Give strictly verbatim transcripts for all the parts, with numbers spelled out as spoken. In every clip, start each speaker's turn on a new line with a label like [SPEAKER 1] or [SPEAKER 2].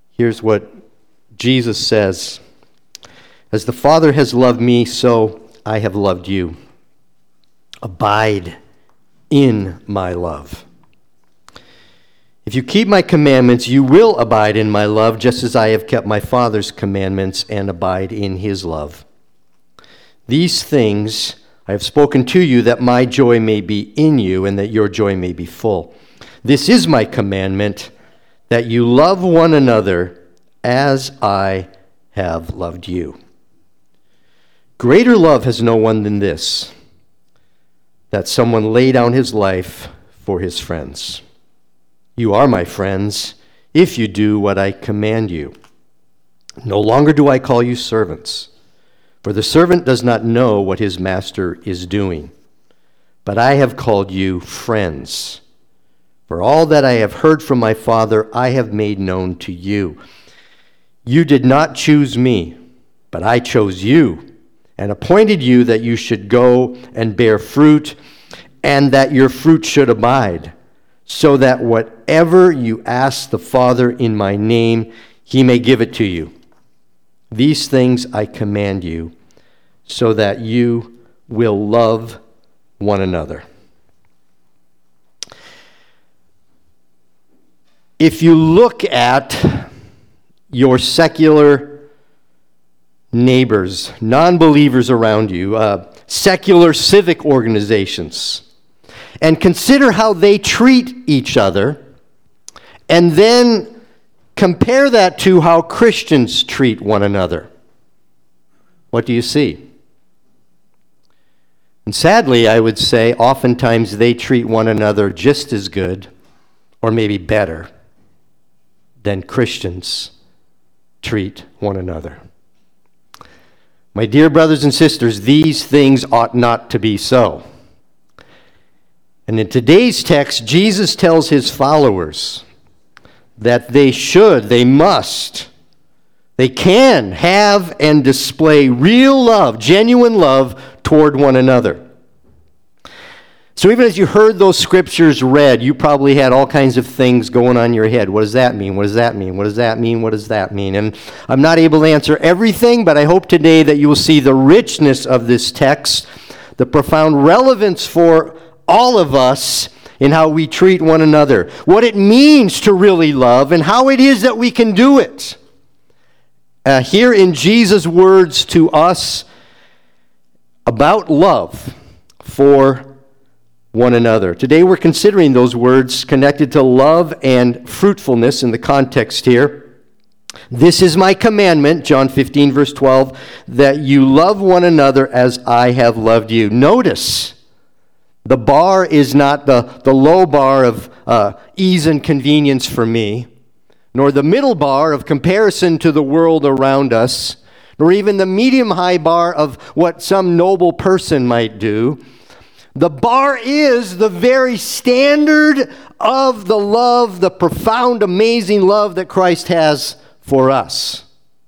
[SPEAKER 1] Here's what Jesus says. As the Father has loved me, so I have loved you. Abide in my love. If you keep my commandments, you will abide in my love, just as I have kept my Father's commandments and abide in his love. These things I have spoken to you, that my joy may be in you and that your joy may be full. This is my commandment, that you love one another as I have loved you. Greater love has no one than this, that someone lay down his life for his friends. You are my friends if you do what I command you. No longer do I call you servants, for the servant does not know what his master is doing. But I have called you friends. For all that I have heard from my Father, I have made known to you. You did not choose me, but I chose you and appointed you that you should go and bear fruit, and that your fruit should abide, so that whatever you ask the Father in my name, he may give it to you. These things I command you, so that you will love one another. If you look at your secular neighbors, non-believers around you, uh, secular civic organizations, and consider how they treat each other, and then compare that to how Christians treat one another, what do you see? And sadly, I would say, oftentimes they treat one another just as good, or maybe better, than Christians treat one another. My dear brothers and sisters, these things ought not to be so. And in today's text, Jesus tells his followers that they should, they must, they can have and display real love, genuine love toward one another. So even as you heard those scriptures read, you probably had all kinds of things going on in your head. What does that mean? What does that mean? What does that mean? What does that mean? And I'm not able to answer everything, but I hope today that you will see the richness of this text, the profound relevance for all of us in how we treat one another, what it means to really love, and how it is that we can do it. Uh, here in Jesus' words to us about love for one another. Today we're considering those words connected to love and fruitfulness in the context here. This is my commandment, John fifteen, verse twelve, that you love one another as I have loved you. Notice, the bar is not the, the low bar of uh, ease and convenience for me, nor the middle bar of comparison to the world around us, nor even the medium-high bar of what some noble person might do. The bar is the very standard of the love, the profound, amazing love that Christ has for us.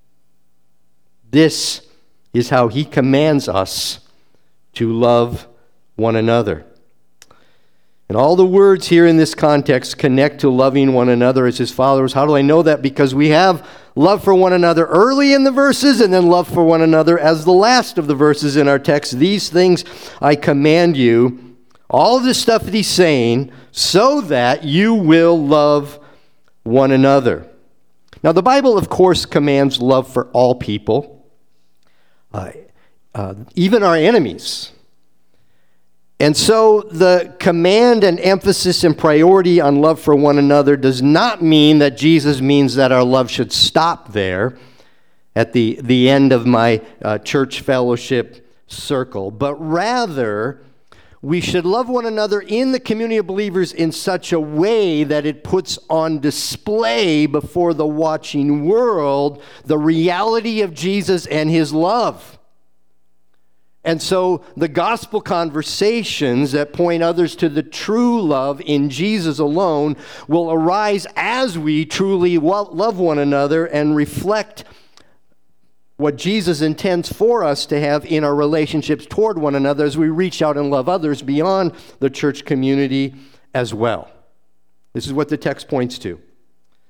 [SPEAKER 1] This is how he commands us to love one another. And all the words here in this context connect to loving one another as his followers. How do I know that? Because we have love for one another early in the verses, and then love for one another as the last of the verses in our text. These things I command you, all of this stuff that he's saying, so that you will love one another. Now, the Bible, of course, commands love for all people, uh, uh, even our enemies. And so the command and emphasis and priority on love for one another does not mean that Jesus means that our love should stop there at the, the end of my uh, church fellowship circle, but rather we should love one another in the community of believers in such a way that it puts on display before the watching world the reality of Jesus and his love. And so the gospel conversations that point others to the true love in Jesus alone will arise as we truly love one another and reflect what Jesus intends for us to have in our relationships toward one another as we reach out and love others beyond the church community as well. This is what the text points to.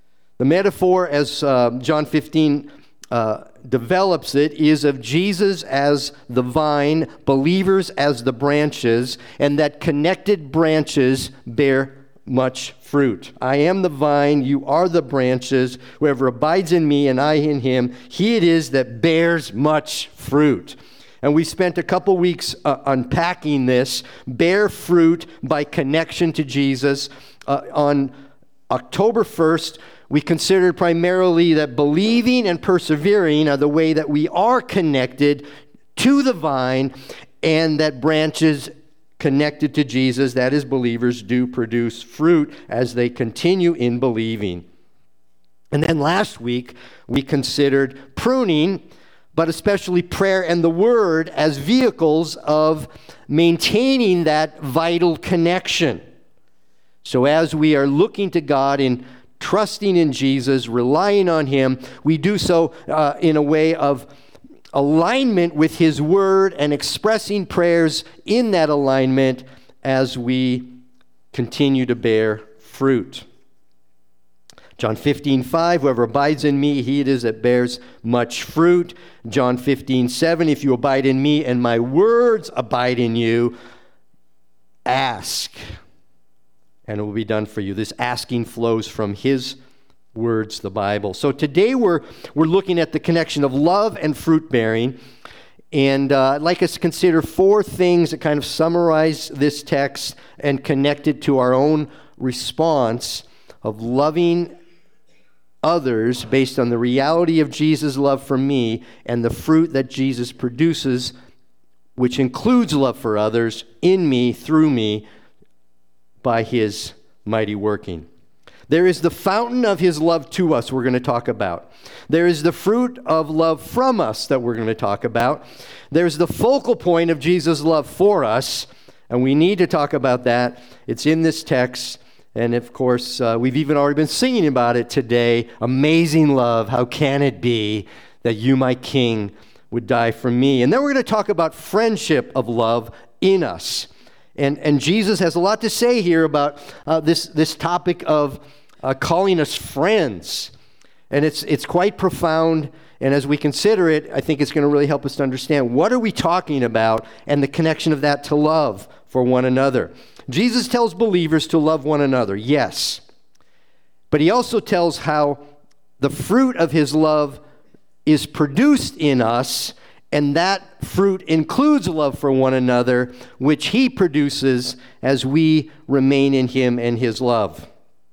[SPEAKER 1] The metaphor, as uh, John fifteen uh, develops it, is of Jesus as the vine, believers as the branches, and that connected branches bear much fruit. I am the vine, you are the branches. Whoever abides in me and I in him, he it is that bears much fruit. And we spent a couple weeks uh, unpacking this. Bear fruit by connection to Jesus. Uh, on October first, we considered primarily that believing and persevering are the way that we are connected to the vine, and that branches connected to Jesus, that is, believers, do produce fruit as they continue in believing. And then last week, we considered pruning, but especially prayer and the Word as vehicles of maintaining that vital connection. So as we are looking to God in trusting in Jesus, relying on him, we do so uh, in a way of alignment with his word and expressing prayers in that alignment as we continue to bear fruit. John fifteen five, whoever abides in me, he it is that bears much fruit. John fifteen seven, if you abide in me and my words abide in you, ask, and it will be done for you. This asking flows from his words, the Bible. So today we're we're looking at the connection of love and fruit bearing, and uh, I'd like us to consider four things that kind of summarize this text and connect it to our own response of loving others based on the reality of Jesus' love for me and the fruit that Jesus produces, which includes love for others in me, through me, by his mighty working. There is the fountain of his love to us we're going to talk about. There is the fruit of love from us that we're going to talk about. There's the focal point of Jesus' love for us, and we need to talk about that. It's in this text, and of course, uh, we've even already been singing about it today. Amazing love, how can it be that you, my King, would die for me? And then we're going to talk about friendship of love in us. And and Jesus has a lot to say here about uh, this this topic of uh, calling us friends, and it's it's quite profound. And as we consider it, I think it's going to really help us to understand what are we talking about and the connection of that to love for one another. Jesus tells believers to love one another, yes, but he also tells how the fruit of his love is produced in us. And that fruit includes love for one another, which he produces as we remain in him and his love.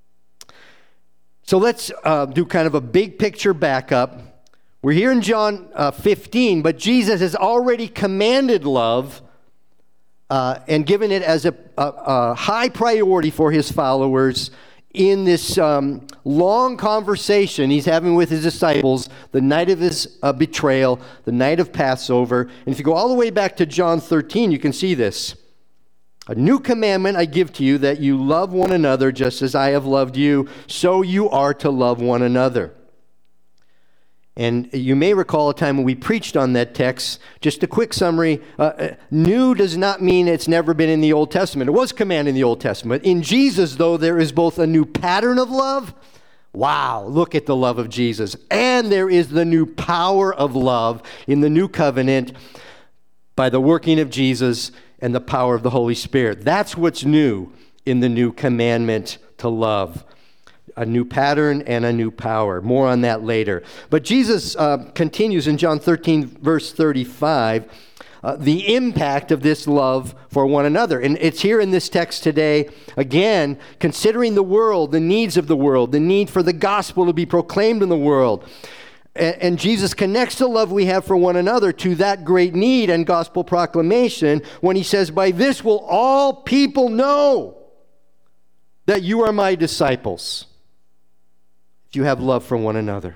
[SPEAKER 1] So let's uh, do kind of a big picture backup. We're here in John uh, fifteen, but Jesus has already commanded love uh, and given it as a, a, a high priority for his followers in this um, long conversation he's having with his disciples the night of his uh, betrayal, the night of Passover. And if you go all the way back to John thirteen, you can see this. A new commandment I give to you, that you love one another just as I have loved you, so you are to love one another. And you may recall a time when we preached on that text. Just a quick summary. Uh, new does not mean it's never been in the Old Testament. It was commanded in the Old Testament. In Jesus, though, there is both a new pattern of love. Wow, look at the love of Jesus. And there is the new power of love in the new covenant by the working of Jesus and the power of the Holy Spirit. That's what's new in the new commandment to love. A new pattern and a new power. More on that later. But Jesus uh, continues in John thirteen, verse thirty-five, uh, the impact of this love for one another. And it's here in this text today, again, considering the world, the needs of the world, the need for the gospel to be proclaimed in the world. And, and Jesus connects the love we have for one another to that great need and gospel proclamation when he says, by this will all people know that you are my disciples, if you have love for one another.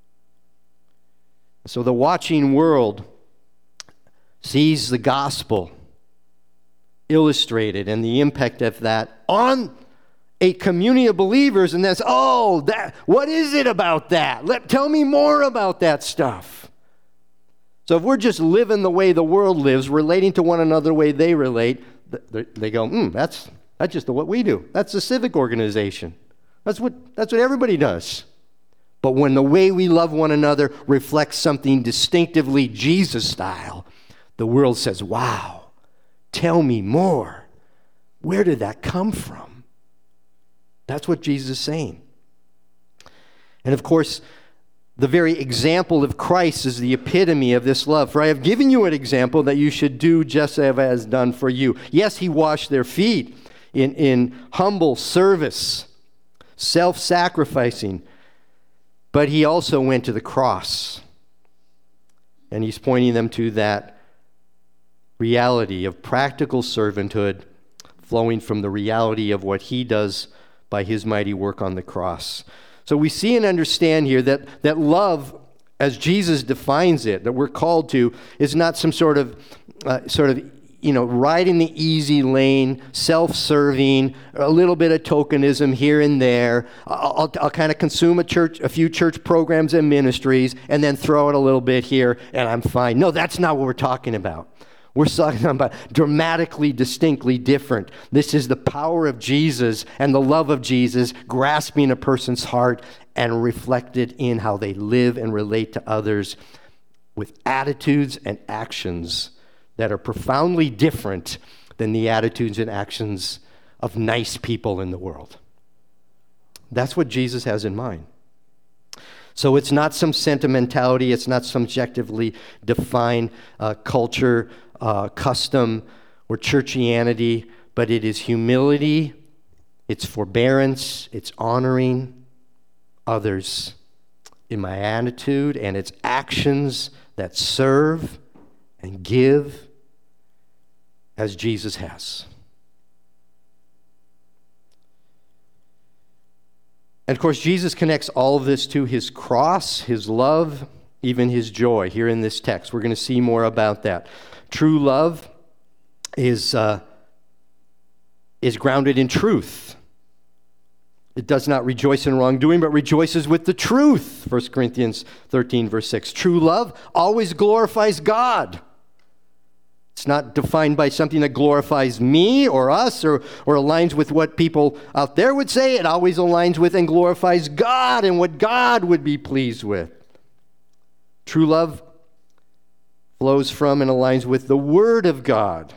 [SPEAKER 1] So the watching world sees the gospel illustrated and the impact of that on a community of believers, and that's, oh, that, what is it about that? Let, tell me more about that stuff. So if we're just living the way the world lives, relating to one another the way they relate, they go, hmm, that's, that's just what we do. That's a civic organization. That's what that's what everybody does. But when the way we love one another reflects something distinctively Jesus style, the world says, wow, tell me more. Where did that come from? That's what Jesus is saying. And of course, the very example of Christ is the epitome of this love. For I have given you an example that you should do just as I have done for you. Yes, he washed their feet in, in humble service, self-sacrificing, but he also went to the cross. And he's pointing them to that reality of practical servanthood flowing from the reality of what he does by his mighty work on the cross. So we see and understand here that, that love, as Jesus defines it, that we're called to, is not some sort of, uh, sort of, you know, riding the easy lane, self-serving, a little bit of tokenism here and there. I'll, I'll, I'll kind of consume a church, a few church programs and ministries, and then throw it a little bit here, and I'm fine. No, that's not what we're talking about. We're talking about dramatically, distinctly different. This is the power of Jesus and the love of Jesus grasping a person's heart and reflected in how they live and relate to others with attitudes and actions that are profoundly different than the attitudes and actions of nice people in the world. That's what Jesus has in mind. So it's not some sentimentality, it's not subjectively defined uh, culture, uh, custom, or churchianity, but it is humility, it's forbearance, it's honoring others in my attitude, and it's actions that serve and give as Jesus has. And of course, Jesus connects all of this to his cross, his love, even his joy here in this text. We're going to see more about that. True love is, uh, is grounded in truth. It does not rejoice in wrongdoing, but rejoices with the truth. First Corinthians thirteen, verse six. True love always glorifies God. It's not defined by something that glorifies me or us or, or aligns with what people out there would say. It always aligns with and glorifies God and what God would be pleased with. True love flows from and aligns with the Word of God.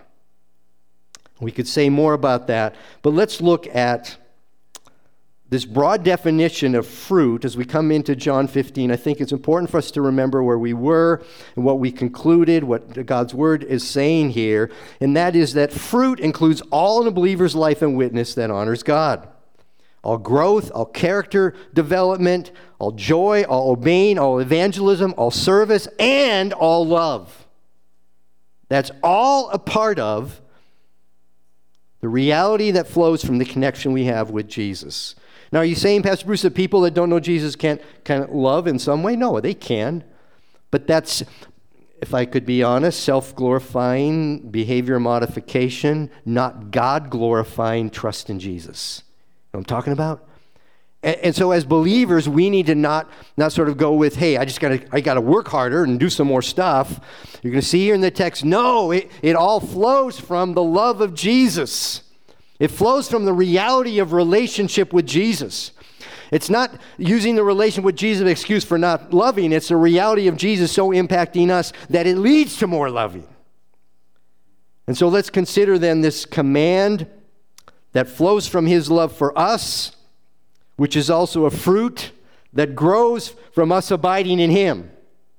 [SPEAKER 1] We could say more about that, but let's look at this broad definition of fruit as we come into John fifteen. I think it's important for us to remember where we were and what we concluded, what God's Word is saying here, and that is that fruit includes all in a believer's life and witness that honors God. All growth, all character development, all joy, all obeying, all evangelism, all service, and all love. That's all a part of the reality that flows from the connection we have with Jesus. Now, are you saying, Pastor Bruce, that people that don't know Jesus can't, can't love in some way? No, they can. But that's, if I could be honest, self-glorifying behavior modification, not God-glorifying trust in Jesus. You know what I'm talking about? And, and so as believers, we need to not, not sort of go with, hey, I just got to I got to work harder and do some more stuff. You're going to see here in the text, no, it, it all flows from the love of Jesus. It flows from the reality of relationship with Jesus. It's not using the relation with Jesus as an excuse for not loving. It's the reality of Jesus so impacting us that it leads to more loving. And so let's consider then this command that flows from his love for us, which is also a fruit that grows from us abiding in him.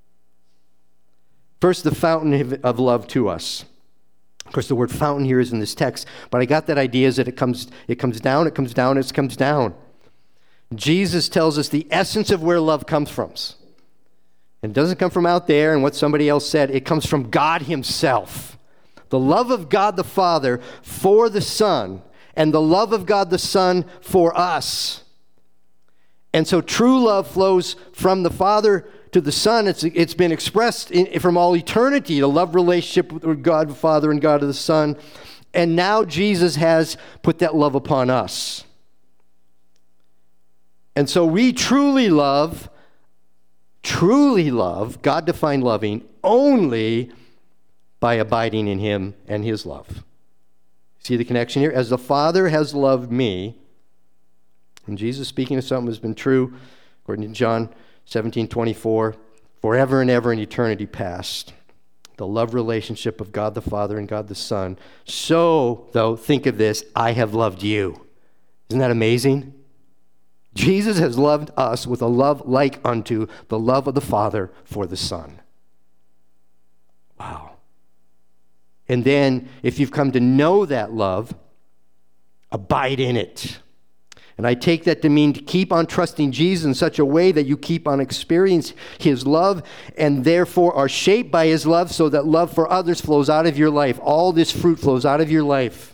[SPEAKER 1] First, the fountain of love to us. Of course, the word fountain here is in this text, but I got that idea is that it comes, it comes down, it comes down, it comes down. Jesus tells us the essence of where love comes from. And it doesn't come from out there and what somebody else said. It comes from God himself. The love of God the Father for the Son, and the love of God the Son for us. And so true love flows from the Father to the Son. It's, it's been expressed in, from all eternity, the love relationship with God the Father and God the Son. And now Jesus has put that love upon us. And so we truly love, truly love, God defined loving, only by abiding in him and his love. See the connection here? As the Father has loved me, and Jesus speaking of something that's been true According to John seventeen twenty-four, forever and ever in eternity past, the love relationship of God the Father and God the Son. So, though, think of this, I have loved you. Isn't that amazing? Jesus has loved us with a love like unto the love of the Father for the Son. Wow. And then, if you've come to know that love, abide in it. And I take that to mean to keep on trusting Jesus in such a way that you keep on experiencing his love and therefore are shaped by his love so that love for others flows out of your life. All this fruit flows out of your life.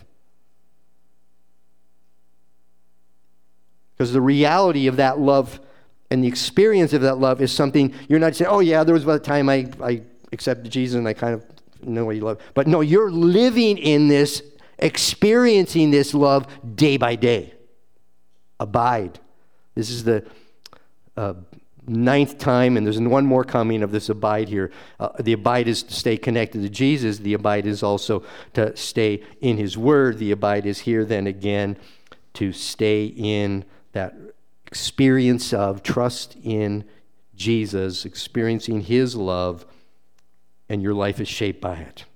[SPEAKER 1] Because the reality of that love and the experience of that love is something you're not saying, oh yeah, there was a time I, I accepted Jesus and I kind of know what you love. But no, you're living in this, experiencing this love day by day. Abide. This is the uh, ninth time, and there's one more coming of this abide here. Uh, the abide is to stay connected to Jesus. The abide is also to stay in his word. The abide is here then again to stay in that experience of trust in Jesus, experiencing his love, and your life is shaped by it.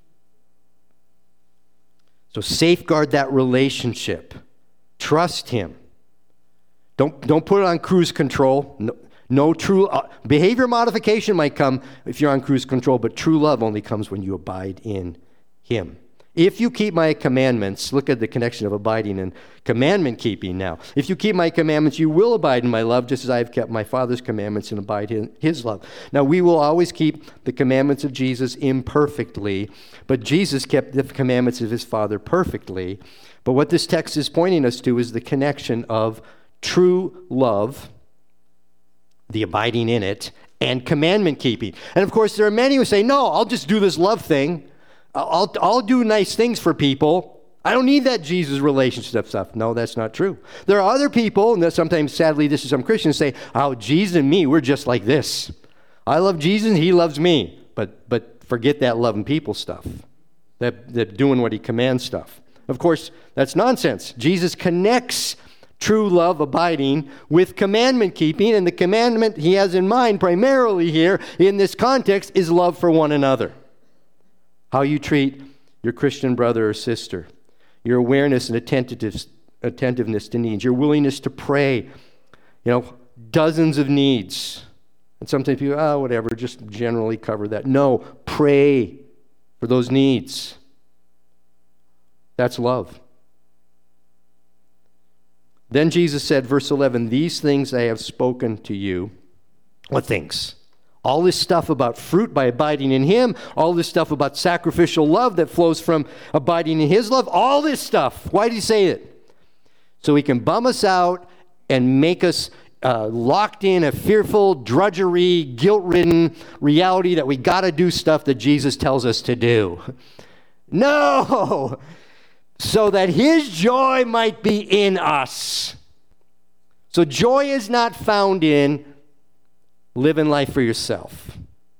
[SPEAKER 1] So safeguard that relationship. Trust him. Don't, don't put it on cruise control. No, no true uh, behavior modification might come if you're on cruise control, but true love only comes when you abide in him. If you keep my commandments, look at the connection of abiding and commandment keeping now. If you keep my commandments, you will abide in my love, just as I have kept my Father's commandments and abide in his love. Now, we will always keep the commandments of Jesus imperfectly, but Jesus kept the commandments of his Father perfectly. But what this text is pointing us to is the connection of true love, the abiding in it, and commandment keeping. And of course, there are many who say, no, I'll just do this love thing. I'll, I'll do nice things for people. I don't need that Jesus relationship stuff. No, that's not true. There are other people, and sometimes, sadly, this is some Christians say, oh, Jesus and me, we're just like this. I love Jesus, he loves me. But but forget that loving people stuff, that, that doing what he commands stuff. Of course, that's nonsense. Jesus connects true love, abiding, with commandment keeping, and the commandment he has in mind primarily here in this context is love for one another. How you treat your Christian brother or sister, your awareness and attentiveness to needs, your willingness to pray, you know, dozens of needs. And sometimes people, oh, whatever, just generally cover that. No, pray for those needs. That's love. Then Jesus said, verse eleven, these things I have spoken to you. What things? All this stuff about fruit by abiding in him, all this stuff about sacrificial love that flows from abiding in his love, all this stuff. Why did he say it? So he can bum us out and make us uh, locked in a fearful, drudgery, guilt-ridden reality that we got to do stuff that Jesus tells us to do. No! So that his joy might be in us. So joy is not found in living life for yourself.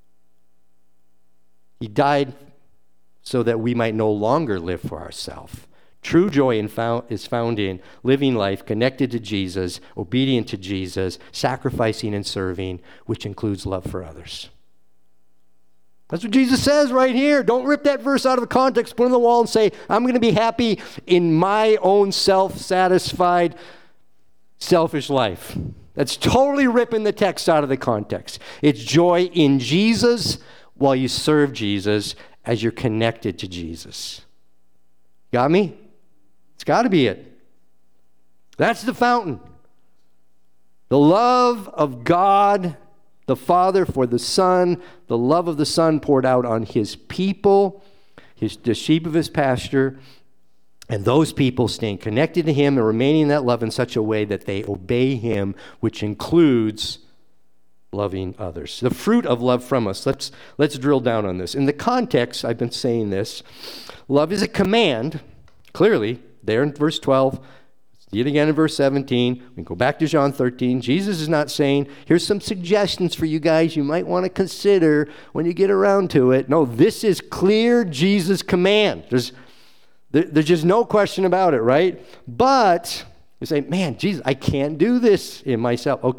[SPEAKER 1] He died so that we might no longer live for ourselves. True joy is found in living life connected to Jesus, obedient to Jesus, sacrificing and serving, which includes love for others. That's what Jesus says right here. Don't rip that verse out of the context, put it on the wall and say, I'm going to be happy in my own self-satisfied, selfish life. That's totally ripping the text out of the context. It's joy in Jesus while you serve Jesus as you're connected to Jesus. Got me? It's got to be it. That's the fountain. The love of God the Father for the Son, the love of the Son poured out on his people, his, the sheep of his pasture, and those people staying connected to him and remaining in that love in such a way that they obey him, which includes loving others. The fruit of love from us. Let's, let's drill down on this. In the context, I've been saying this, love is a command, clearly, there in verse twelve. See it again in verse seventeen. We can go back to John thirteen. Jesus is not saying, here's some suggestions for you guys you might want to consider when you get around to it. No, this is clear Jesus' command. There's, there, there's just no question about it, right? But you say, man, Jesus, I can't do this in myself. Okay,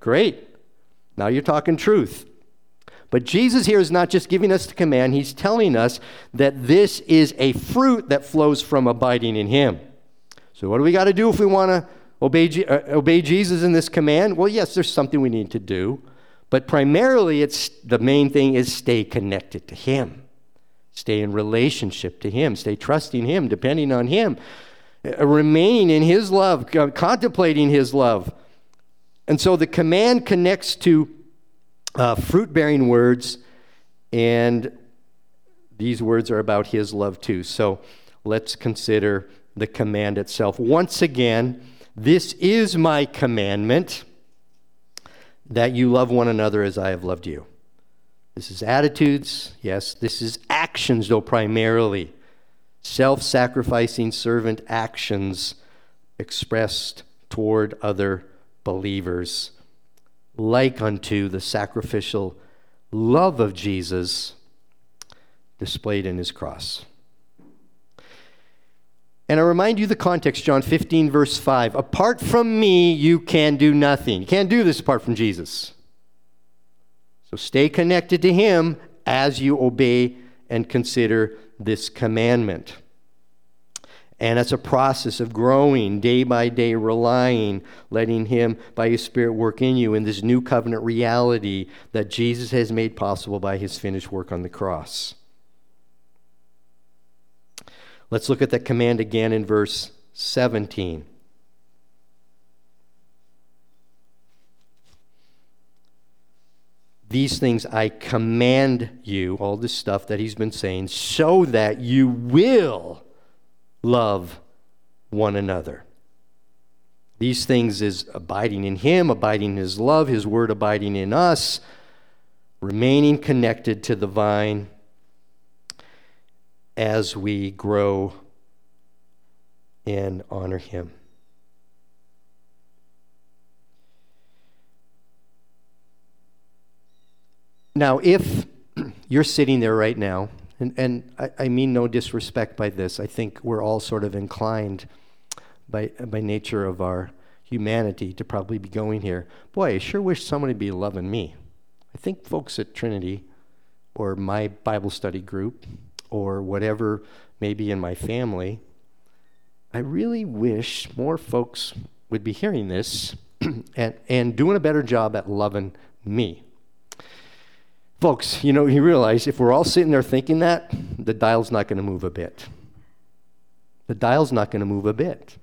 [SPEAKER 1] Great. Now you're talking truth. But Jesus here is not just giving us the command. He's telling us that this is a fruit that flows from abiding in him. So what do we got to do if we want to obey, uh, obey Jesus in this command? Well, yes, there's something we need to do. But primarily, it's the main thing is stay connected to him. Stay in relationship to him. Stay trusting him, depending on him. Uh, remaining in his love, uh, contemplating his love. And so the command connects to Uh, fruit-bearing words, and these words are about his love too. So let's consider the command itself. Once again, this is my commandment, that you love one another as I have loved you. This is attitudes, yes. This is actions, though, primarily. Self-sacrificing servant actions expressed toward other believers, like unto the sacrificial love of Jesus displayed in his cross. And I remind you the context, John fifteen, verse five. Apart from me, you can do nothing. You can't do this apart from Jesus. So stay connected to him as you obey and consider this commandment. And it's a process of growing day by day, relying, letting him, by his Spirit, work in you in this new covenant reality that Jesus has made possible by his finished work on the cross. Let's look at that command again in verse seventeen. These things I command you, all this stuff that he's been saying, so that you will love one another. These things is abiding in him, abiding in his love, his word abiding in us, remaining connected to the vine as we grow and honor him. Now, if you're sitting there right now, And, and I, I mean no disrespect by this. I think we're all sort of inclined by by nature of our humanity to probably be going here. Boy, I sure wish somebody would be loving me. I think folks at Trinity or my Bible study group or whatever maybe in my family, I really wish more folks would be hearing this and, and doing a better job at loving me. Folks, you know, you realize if we're all sitting there thinking that, the dial's not going to move a bit. The dial's not going to move a bit.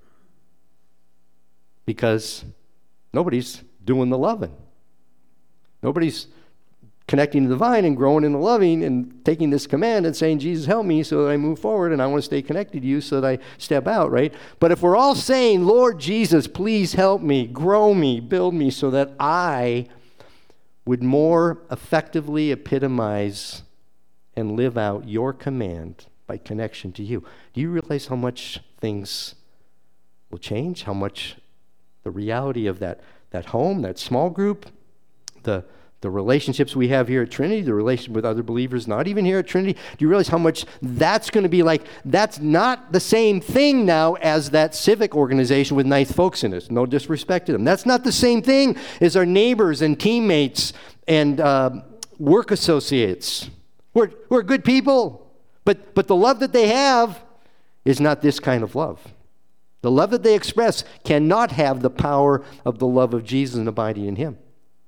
[SPEAKER 1] Because nobody's doing the loving. Nobody's connecting to the vine and growing in the loving and taking this command and saying, Jesus, help me so that I move forward and I want to stay connected to you so that I step out, right? But if we're all saying, Lord Jesus, please help me, grow me, build me so that I would more effectively epitomize and live out your command by connection to you. Do you realize how much things will change? How much the reality of that, that home, that small group, the the relationships we have here at Trinity, the relationship with other believers not even here at Trinity, do you realize how much that's going to be like? That's not the same thing now as that civic organization with nice folks in it. No disrespect to them. That's not the same thing as our neighbors and teammates and uh, work associates. We're, we're good people, but, but the love that they have is not this kind of love. The love that they express cannot have the power of the love of Jesus and abiding in him.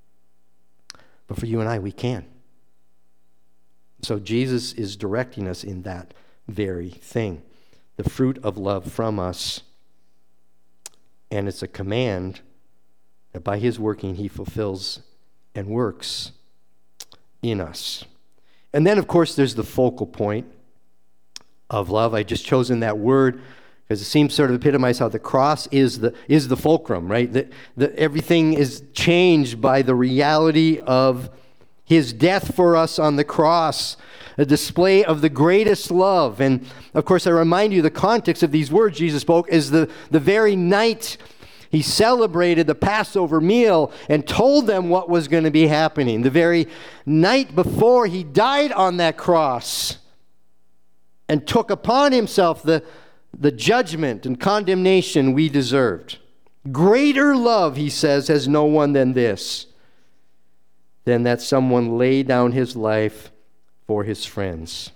[SPEAKER 1] But for you and I, we can. So Jesus is directing us in that very thing. The fruit of love from us. And it's a command that by his working, he fulfills and works in us. And then, of course, there's the focal point of love. I just chosen that word because it seems sort of epitomize how the cross is the is the fulcrum, right? That the, everything is changed by the reality of his death for us on the cross, a display of the greatest love. And, of course, I remind you the context of these words Jesus spoke is the, the very night he celebrated the Passover meal and told them what was going to be happening. The very night before he died on that cross and took upon himself the the judgment and condemnation we deserved. Greater love, he says, has no one than this, than that someone lay down his life for his friends.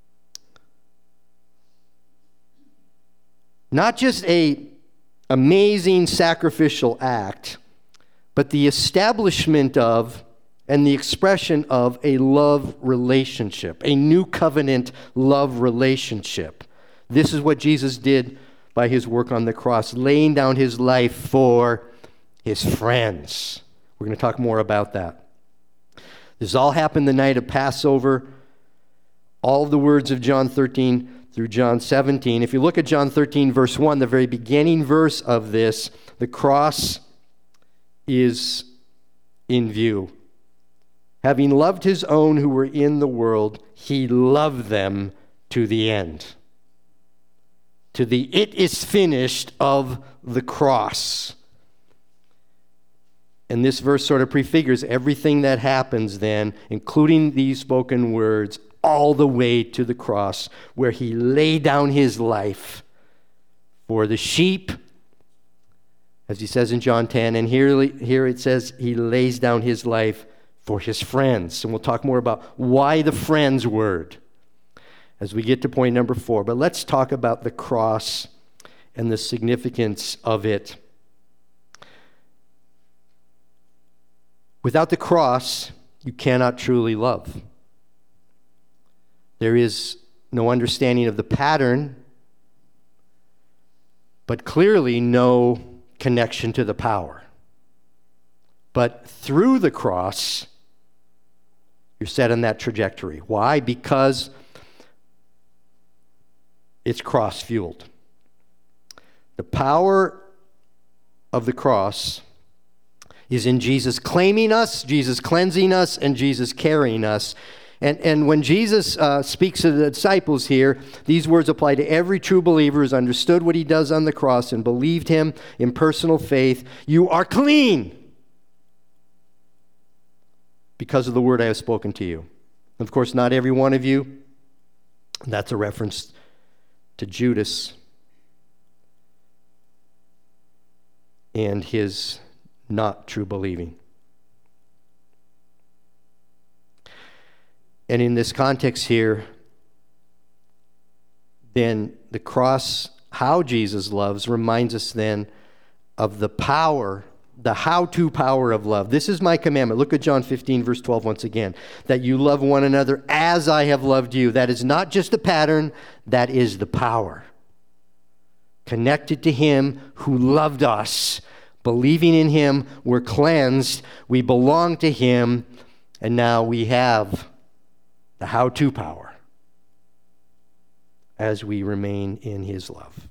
[SPEAKER 1] Not just a amazing sacrificial act, but the establishment of and the expression of a love relationship, a new covenant love relationship. This is what Jesus did by his work on the cross, laying down his life for his friends. We're going to talk more about that. This all happened the night of Passover. All of the words of John thirteen through John seventeen. If you look at John thirteen, verse one, the very beginning verse of this, the cross is in view. Having loved his own who were in the world, he loved them to the end. To the it is finished of the cross. And this verse sort of prefigures everything that happens then, including these spoken words, all the way to the cross, where he laid down his life for the sheep, as he says in John ten, and here, here it says he lays down his life for his friends. And we'll talk more about why the friends word as we get to point number four. But let's talk about the cross and the significance of it. Without the cross, you cannot truly love. There is no understanding of the pattern, but clearly no connection to the power. But through the cross, you're set on that trajectory. Why? Because it's cross-fueled. The power of the cross is in Jesus claiming us, Jesus cleansing us, and Jesus carrying us. And, and when Jesus uh, speaks to the disciples here, these words apply to every true believer who's understood what he does on the cross and believed him in personal faith. You are clean because of the word I have spoken to you. Of course, not every one of you. That's a reference to Judas and his not true believing. And in this context here, then the cross, how Jesus loves, reminds us then of the power, the how-to power of love. This is my commandment. Look at John fifteen, verse twelve once again. That you love one another as I have loved you. That is not just a pattern, that is the power. Connected to him who loved us. Believing in him, we're cleansed, we belong to him, and now we have the how-to power as we remain in his love.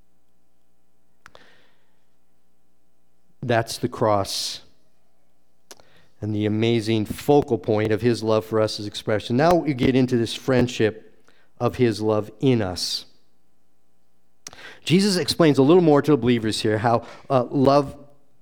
[SPEAKER 1] That's the cross and the amazing focal point of his love for us as expression. Now we get into this friendship of his love in us. Jesus explains a little more to the believers here how uh, love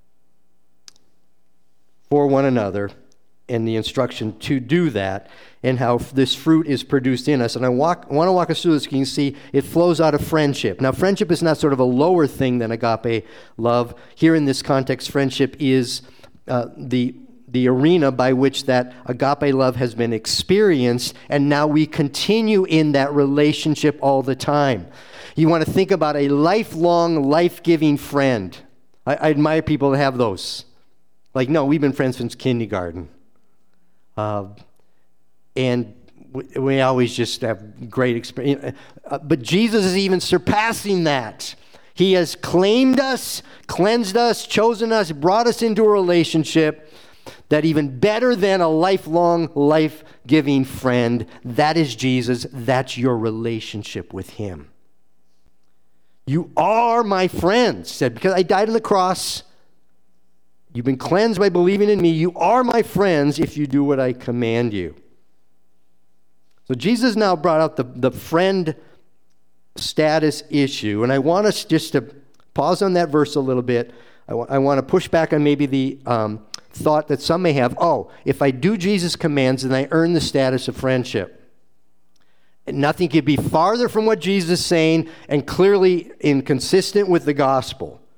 [SPEAKER 1] for one another and the instruction to do that, and how this fruit is produced in us. And I, walk, I want to walk us through this. You can see it flows out of friendship. Now, friendship is not sort of a lower thing than agape love. Here in this context, friendship is uh, the, the arena by which that agape love has been experienced, and now we continue in that relationship all the time. You want to think about a lifelong, life-giving friend. I, I admire people that have those. Like, no, we've been friends since kindergarten. Uh, and we, we always just have great experience. Uh, but Jesus is even surpassing that. He has claimed us, cleansed us, chosen us, brought us into a relationship that even better than a lifelong, life-giving friend, that is Jesus. That's your relationship with him. You are my friends, said, because I died on the cross. You've been cleansed by believing in me. You are my friends if you do what I command you. So Jesus now brought out the, the friend status issue. And I want us just to pause on that verse a little bit. I, w- I want to push back on maybe the um, thought that some may have, oh, if I do Jesus' commands, then I earn the status of friendship. And nothing could be farther from what Jesus is saying and clearly inconsistent with the gospel.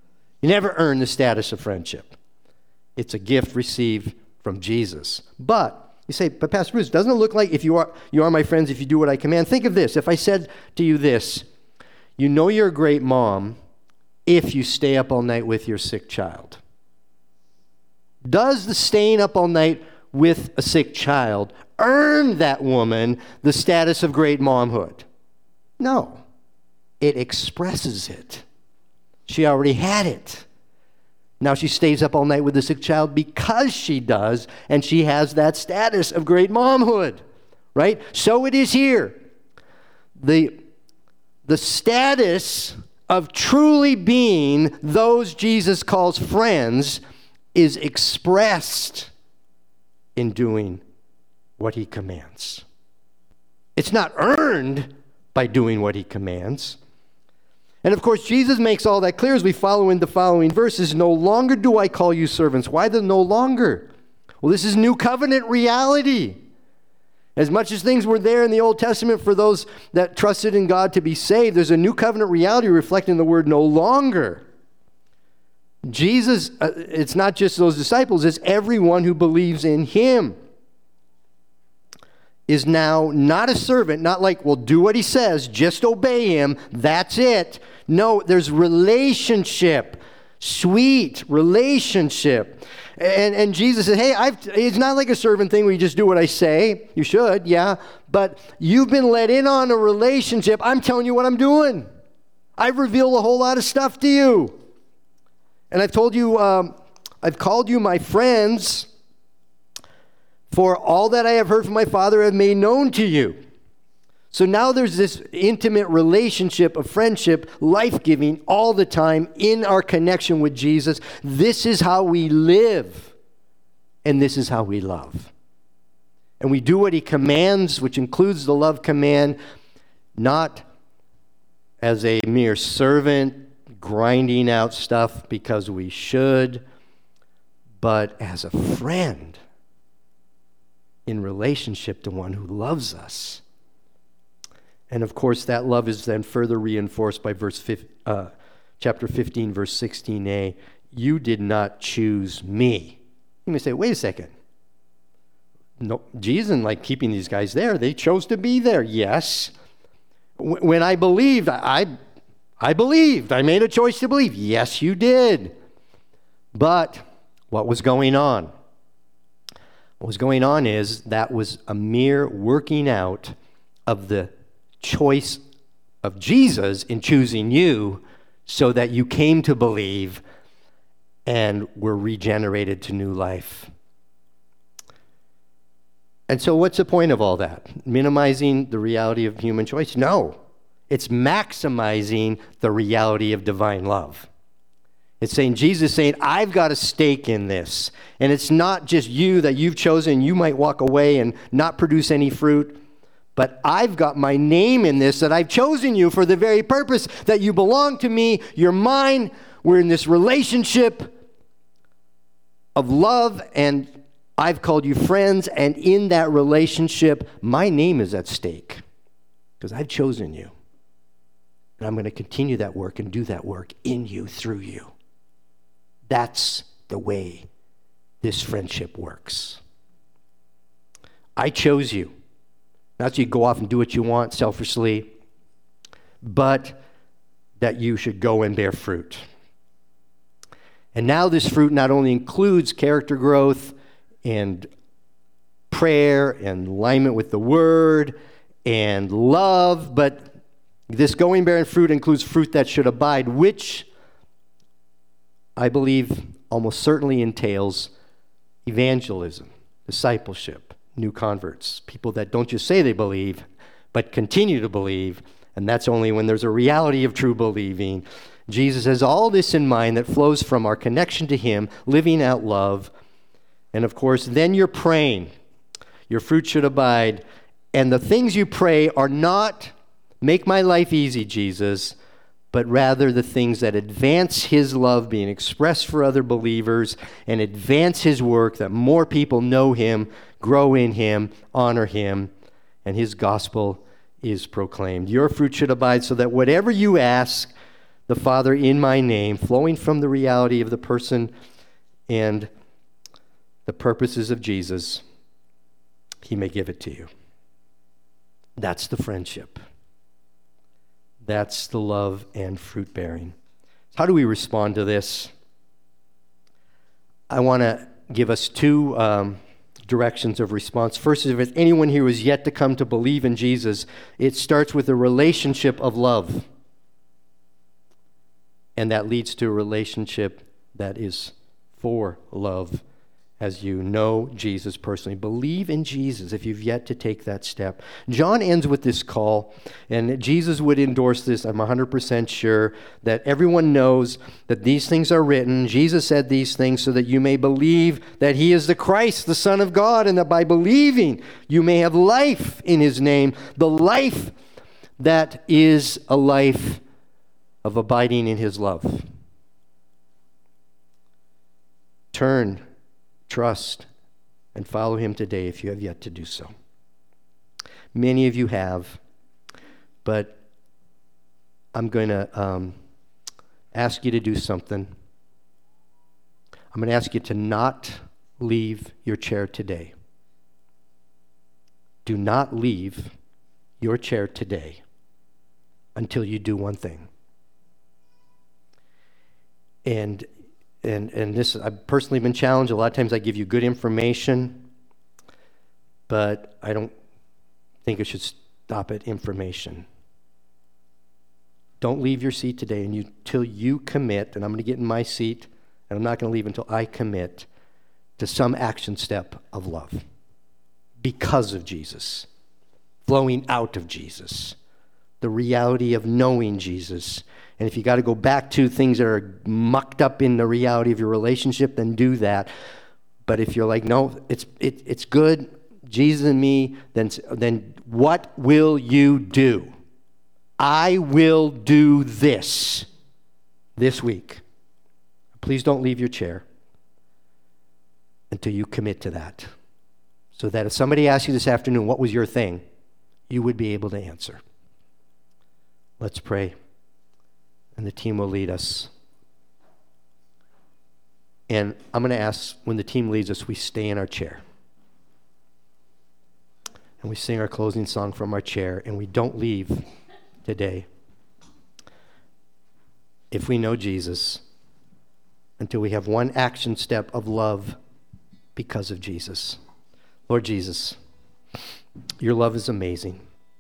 [SPEAKER 1] You never earn the status of friendship. It's a gift received from Jesus. But you say, but Pastor Bruce, doesn't it look like if you are you are my friends if you do what I command? Think of this. If I said to you this, you know you're a great mom if you stay up all night with your sick child. Does the staying up all night with a sick child earn that woman the status of great momhood? No. It expresses it. She already had it. Now she stays up all night with the sick child because she does, and she has that status of great momhood, right? So it is here. The, the status of truly being those Jesus calls friends is expressed in doing what he commands. It's not earned by doing what he commands. And of course, Jesus makes all that clear as we follow in the following verses. No longer do I call you servants. Why the no longer? Well, this is new covenant reality. As much as things were there in the Old Testament for those that trusted in God to be saved, there's a new covenant reality reflecting the word no longer. Jesus, uh, it's not just those disciples, it's everyone who believes in him is now not a servant, not like, well, do what he says, just obey him, that's it. No, there's relationship, sweet relationship. And, and Jesus said, hey, I've, it's not like a servant thing where you just do what I say. You should, yeah, but you've been let in on a relationship. I'm telling you what I'm doing. I've revealed a whole lot of stuff to you. And I've told you, um, I've called you my friends, for all that I have heard from my Father I have made known to you. So now there's this intimate relationship of friendship, life-giving all the time in our connection with Jesus. This is how we live, and this is how we love. And we do what he commands, which includes the love command, not as a mere servant, grinding out stuff because we should, but as a friend in relationship to one who loves us. And of course, that love is then further reinforced by verse uh, chapter fifteen, verse sixteen a. You did not choose me. You may say, wait a second. No, Jesus and like keeping these guys there, they chose to be there. Yes. When I believed, I I believed. I made a choice to believe. Yes, you did. But what was going on? What was going on is that was a mere working out of the choice of Jesus in choosing you so that you came to believe and were regenerated to new life. And so what's the point of all that? Minimizing the reality of human choice? No. It's maximizing the reality of divine love. It's saying, Jesus is saying, I've got a stake in this. And it's not just you that you've chosen. You might walk away and not produce any fruit. But I've got my name in this, that I've chosen you for the very purpose that you belong to me. You're mine. We're in this relationship of love, and I've called you friends. And in that relationship, my name is at stake because I've chosen you. And I'm going to continue that work and do that work in you, through you. That's the way this friendship works. I chose you. Not so you go off and do what you want selfishly, but that you should go and bear fruit. And now this fruit not only includes character growth and prayer and alignment with the word and love, but this going bearing fruit includes fruit that should abide, which I believe almost certainly entails evangelism, discipleship, new converts, people that don't just say they believe, but continue to believe, and that's only when there's a reality of true believing. Jesus has all this in mind that flows from our connection to him, living out love, and of course, then you're praying. Your fruit should abide, and the things you pray are not, make my life easy, Jesus, but rather the things that advance his love being expressed for other believers and advance his work, that more people know him, grow in him, honor him, and his gospel is proclaimed. Your fruit should abide so that whatever you ask, the Father in my name, flowing from the reality of the person and the purposes of Jesus, he may give it to you. That's the friendship. That's the love and fruit bearing. How do we respond to this? I want to give us two um, directions of response. First, if anyone here is yet to come to believe in Jesus, it starts with a relationship of love. And that leads to a relationship that is for love as you know Jesus personally. Believe in Jesus if you've yet to take that step. John ends with this call, and Jesus would endorse this, I'm one hundred percent sure, that everyone knows that these things are written. Jesus said these things so that you may believe that he is the Christ, the Son of God, and that by believing you may have life in his name, the life that is a life of abiding in his love. Turn, trust, and follow him today if you have yet to do so. Many of you have, but I'm going to um, ask you to do something. I'm going to ask you to not leave your chair today. Do not leave your chair today until you do one thing. And and and this, I've personally been challenged. A lot of times I give you good information, but I don't think it should stop at information. Don't leave your seat today and you, until you commit, and I'm going to get in my seat, and I'm not going to leave until I commit to some action step of love because of Jesus, flowing out of Jesus, the reality of knowing Jesus. And if you got to go back to things that are mucked up in the reality of your relationship, then do that. But if you're like, no, it's it, it's good, Jesus and me, then then what will you do? I will do this this week. Please don't leave your chair until you commit to that. So that if somebody asks you this afternoon, what was your thing, you would be able to answer. Let's pray. And the team will lead us. And I'm going to ask, when the team leads us, we stay in our chair. And we sing our closing song from our chair, and we don't leave today if we know Jesus until we have one action step of love because of Jesus. Lord Jesus, your love is amazing.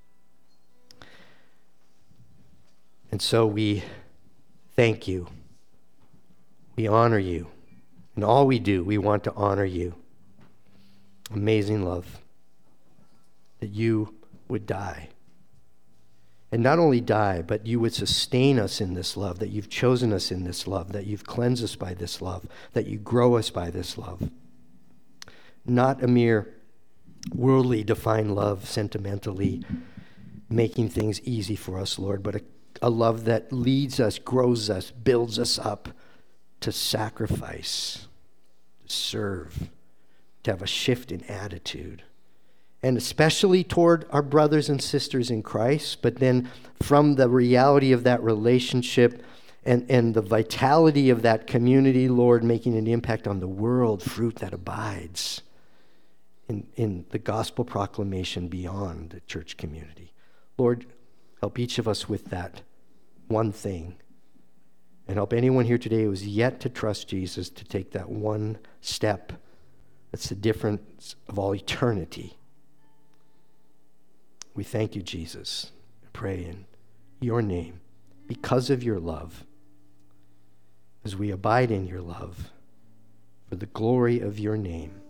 [SPEAKER 1] And so we thank you. We honor you. In all we do, we want to honor you. Amazing love. That you would die. And not only die, but you would sustain us in this love, that you've chosen us in this love, that you've cleansed us by this love, that you grow us by this love. Not a mere worldly defined love, sentimentally making things easy for us, Lord, but a A love that leads us, grows us, builds us up to sacrifice, to serve, to have a shift in attitude. And especially toward our brothers and sisters in Christ, but then from the reality of that relationship and, and the vitality of that community, Lord, making an impact on the world, fruit that abides in, in the gospel proclamation beyond the church community. Lord, help each of us with that one thing. And help anyone here today who is yet to trust Jesus to take that one step that's the difference of all eternity. We thank you, Jesus. I pray in your name, because of your love, as we abide in your love, for the glory of your name.